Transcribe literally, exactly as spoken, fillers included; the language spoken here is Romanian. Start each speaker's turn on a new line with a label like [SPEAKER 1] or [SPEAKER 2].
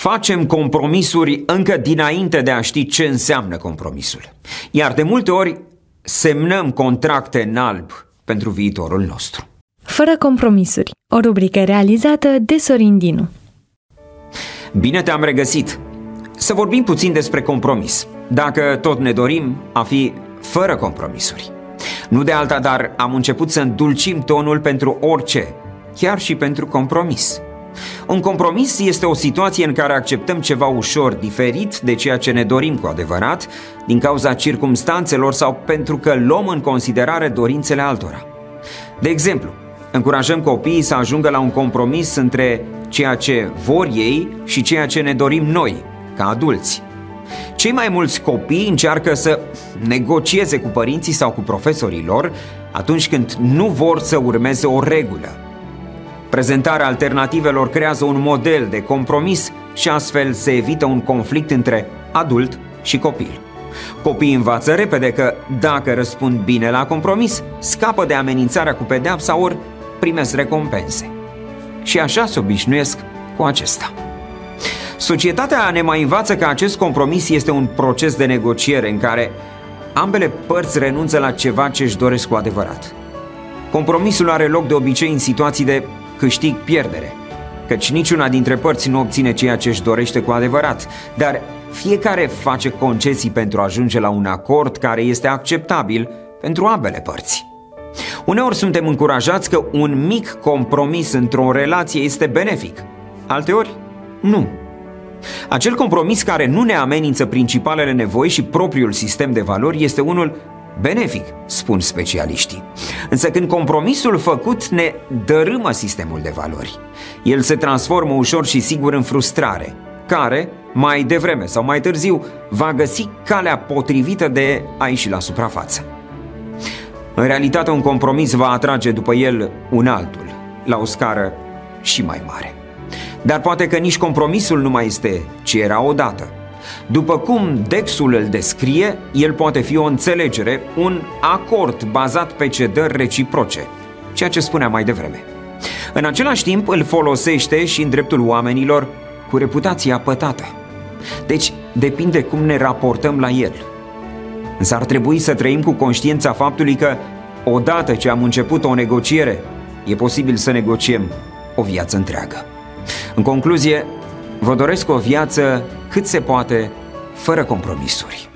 [SPEAKER 1] Facem compromisuri încă dinainte de a ști ce înseamnă compromisul. Iar de multe ori semnăm contracte în alb pentru viitorul nostru.
[SPEAKER 2] Fără compromisuri, o rubrică realizată de Sorin Dinu.
[SPEAKER 1] Bine te-am regăsit! Să vorbim puțin despre compromis, dacă tot ne dorim a fi fără compromisuri. Nu de alta, dar am început să îndulcim tonul pentru orice, chiar și pentru compromis. Un compromis este o situație în care acceptăm ceva ușor diferit de ceea ce ne dorim cu adevărat, din cauza circumstanțelor sau pentru că luăm în considerare dorințele altora. De exemplu, încurajăm copiii să ajungă la un compromis între ceea ce vor ei și ceea ce ne dorim noi, ca adulți. Cei mai mulți copii încearcă să negocieze cu părinții sau cu profesorii lor atunci când nu vor să urmeze o regulă. Prezentarea alternativelor creează un model de compromis și astfel se evită un conflict între adult și copil. Copiii învață repede că dacă răspund bine la compromis, scapă de amenințarea cu pedeapsa ori primesc recompense. Și așa se obișnuiesc cu acesta. Societatea ne mai învață că acest compromis este un proces de negociere în care ambele părți renunță la ceva ce își doresc cu adevărat. Compromisul are loc de obicei în situații de câștig-pierdere, căci niciuna dintre părți nu obține ceea ce își dorește cu adevărat, dar fiecare face concesii pentru a ajunge la un acord care este acceptabil pentru ambele părți. Uneori suntem încurajați că un mic compromis într-o relație este benefic, alteori nu. Acel compromis care nu ne amenință principalele nevoi și propriul sistem de valori este unul benefic, spun specialiștii. Însă când compromisul făcut ne dărâmă sistemul de valori, el se transformă ușor și sigur în frustrare, care, mai devreme sau mai târziu, va găsi calea potrivită de a ieși la suprafață. În realitate, un compromis va atrage după el un altul, la o scară și mai mare. Dar poate că nici compromisul nu mai este ce era odată. După cum Dexul îl descrie, el poate fi o înțelegere, un acord bazat pe cedări reciproce, ceea ce spuneam mai devreme. În același timp îl folosește și în dreptul oamenilor cu reputația pătată. Deci depinde cum ne raportăm la el. Însă ar trebui să trăim cu conștiința faptului că odată ce am început o negociere, e posibil să negociem o viață întreagă. În concluzie, vă doresc o viață cât se poate fără compromisuri.